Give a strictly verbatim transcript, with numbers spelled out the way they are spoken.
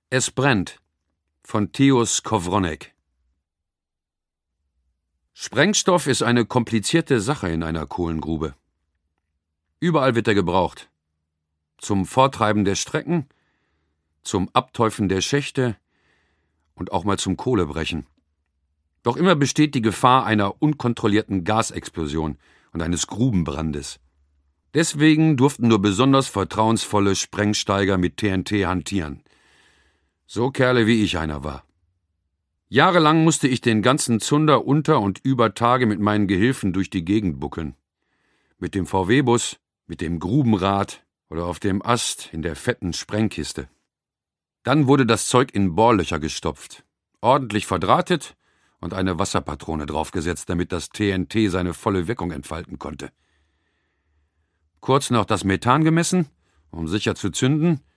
Es brennt von Theo Skowronek. Sprengstoff ist eine komplizierte Sache in einer Kohlengrube. Überall wird er gebraucht. Zum Vortreiben der Strecken, zum Abteufen der Schächte und auch mal zum Kohlebrechen. Doch immer besteht die Gefahr einer unkontrollierten Gasexplosion und eines Grubenbrandes. Deswegen durften nur besonders vertrauensvolle Sprengsteiger mit T N T hantieren. So Kerle wie ich einer war. Jahrelang musste ich den ganzen Zunder unter und über Tage mit meinen Gehilfen durch die Gegend buckeln. Mit dem V W-Bus, mit dem Grubenrad oder auf dem Ast in der fetten Sprengkiste. Dann wurde das Zeug in Bohrlöcher gestopft, ordentlich verdrahtet und eine Wasserpatrone draufgesetzt, damit das T N T seine volle Wirkung entfalten konnte. Kurz noch das Methan gemessen, um sicher zu zünden,